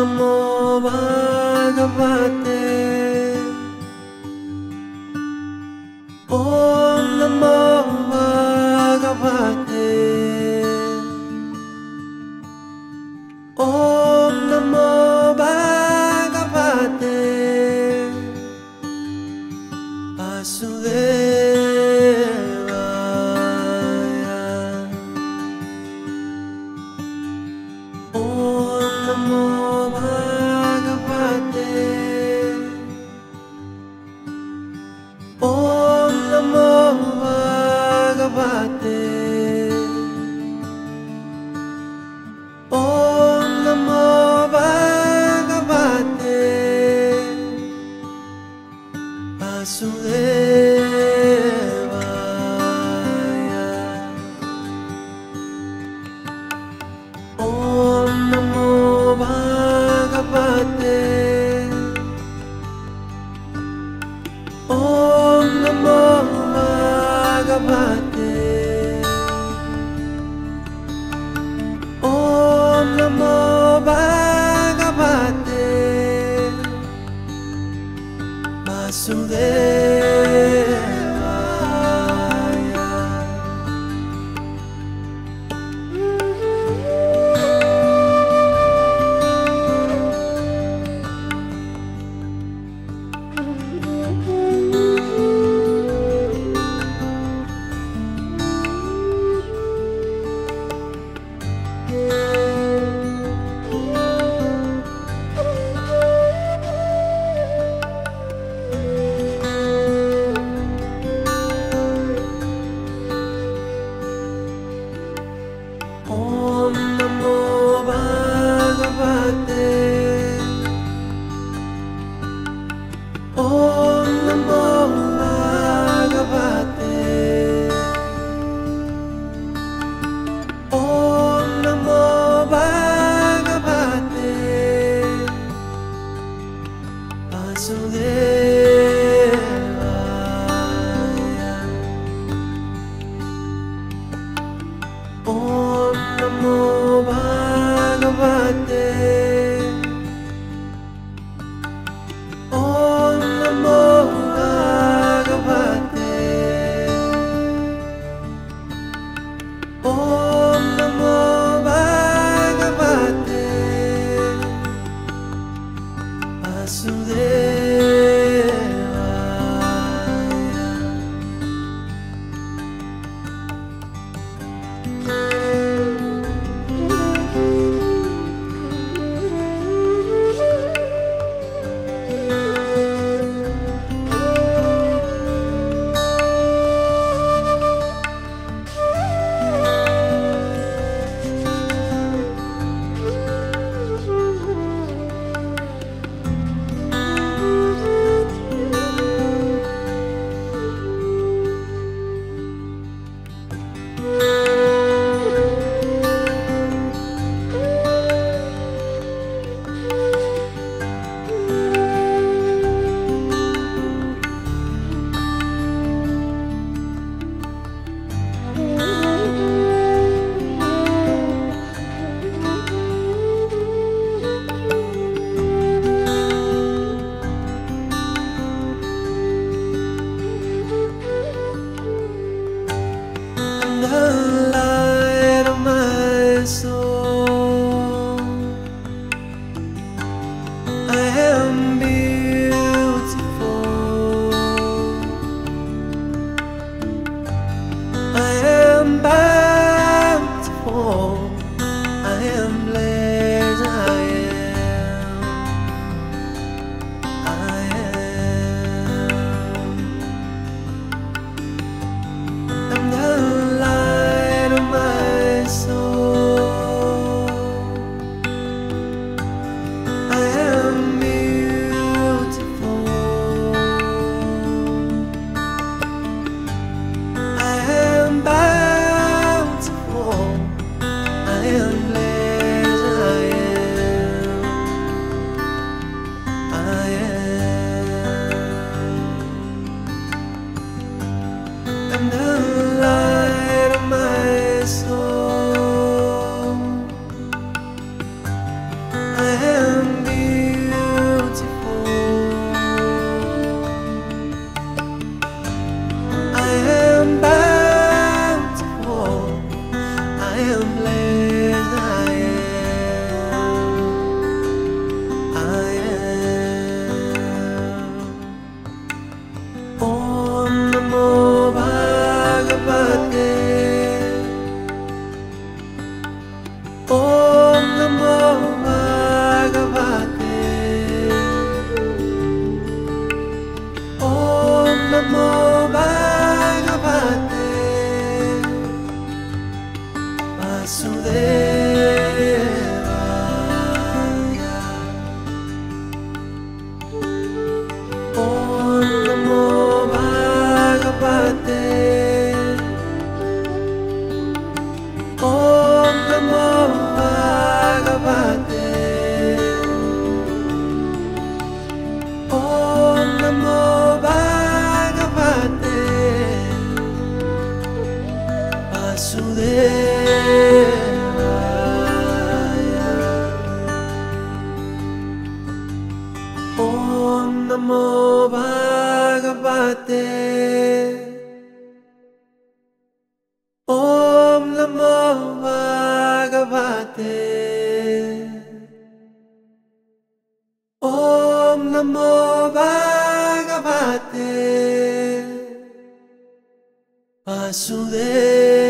Namo Bhagavate Om Namo Bhagavate Om Namo Bhagavate Vasudevaya Om Namo Bhagavate Om Namo Bhagavate Om Namo Bhagavate Vasudevaya Om Namo Bhagavate Om Namo Bhagavate Om Namo Bhagavate Vasudevaya Om Namo Bhagavate Om Namo Bhagavate Om Namo Bhagavate Vasudevaya Om Namo Bhagavate Om Namo Bhagavate Om Namo Bhagavate Vasudevaya The light of my soul, I am beautiful, I am bountiful, I am blessed, I am the light of my soul. I am beautiful, I am bountiful, I am blessed, I am the light of my soul. I am Om Namo Bhagavate. Om Namo Bhagavate Vasudevaya. Om Namo Bhagavate. Om Namo Bhagavate. Om Namo Bhagavate Vasudevaya. Om Namo Bhagavate. Om Namo Bhagavate. Om Namo Bhagavate Vasudevaya.